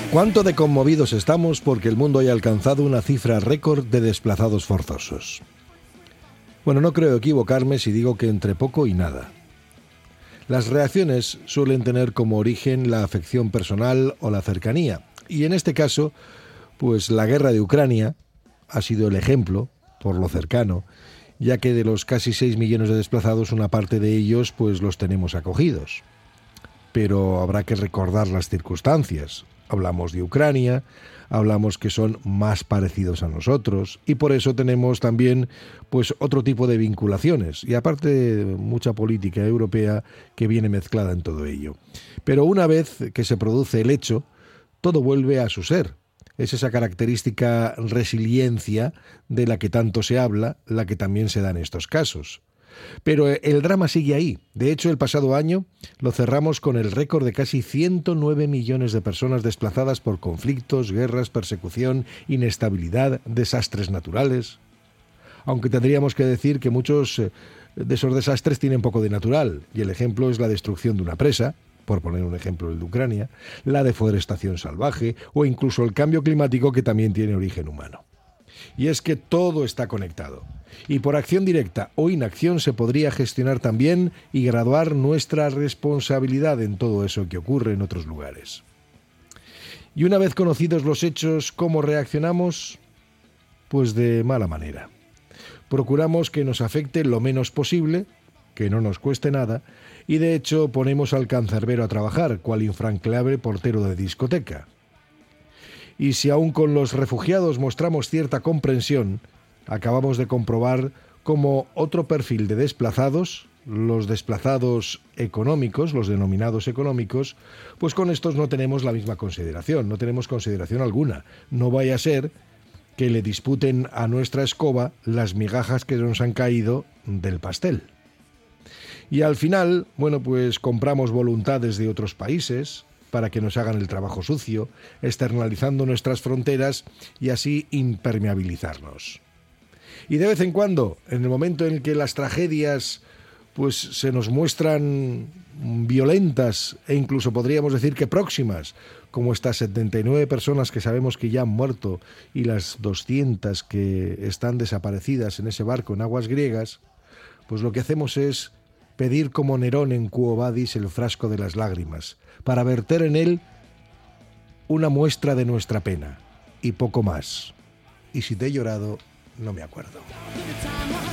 ¿Cuánto de conmovidos estamos porque el mundo haya alcanzado una cifra récord de desplazados forzosos? Bueno, no creo equivocarme si digo que entre poco y nada. Las reacciones suelen tener como origen la afección personal o la cercanía. Y en este caso, pues la guerra de Ucrania ha sido el ejemplo, por lo cercano, ya que de los casi 6 millones de desplazados, una parte de ellos pues los tenemos acogidos. Pero habrá que recordar las circunstancias. Hablamos de Ucrania, hablamos que son más parecidos a nosotros y por eso tenemos también pues otro tipo de vinculaciones y aparte mucha política europea que viene mezclada en todo ello. Pero una vez que se produce el hecho, todo vuelve a su ser. Es esa característica resiliencia de la que tanto se habla, la que también se da en estos casos. Pero el drama sigue ahí. De hecho, el pasado año lo cerramos con el récord de casi 109 millones de personas desplazadas por conflictos, guerras, persecución, inestabilidad, desastres naturales. Aunque tendríamos que decir que muchos de esos desastres tienen poco de natural, y el ejemplo es la destrucción de una presa, por poner un ejemplo el de Ucrania, la deforestación salvaje o incluso el cambio climático que también tiene origen humano. Y es que todo está conectado. Y por acción directa o inacción se podría gestionar también y graduar nuestra responsabilidad en todo eso que ocurre en otros lugares. Y una vez conocidos los hechos, ¿cómo reaccionamos? Pues de mala manera. Procuramos que nos afecte lo menos posible, que no nos cueste nada, y de hecho ponemos al cancerbero a trabajar, cual infranqueable portero de discoteca. Y si aún con los refugiados mostramos cierta comprensión, acabamos de comprobar cómo otro perfil de desplazados, los desplazados económicos, los denominados económicos, pues con estos no tenemos la misma consideración, no tenemos consideración alguna. No vaya a ser que le disputen a nuestra escoba las migajas que nos han caído del pastel. Y al final, bueno, pues compramos voluntades de otros países para que nos hagan el trabajo sucio, externalizando nuestras fronteras y así impermeabilizarnos. Y de vez en cuando, en el momento en que las tragedias pues se nos muestran violentas e incluso podríamos decir que próximas, como estas 79 personas que sabemos que ya han muerto y las 200 que están desaparecidas en ese barco en aguas griegas, pues lo que hacemos es pedir como Nerón en Quo Vadis el frasco de las lágrimas, para verter en él una muestra de nuestra pena, y poco más. Y si te he llorado, no me acuerdo.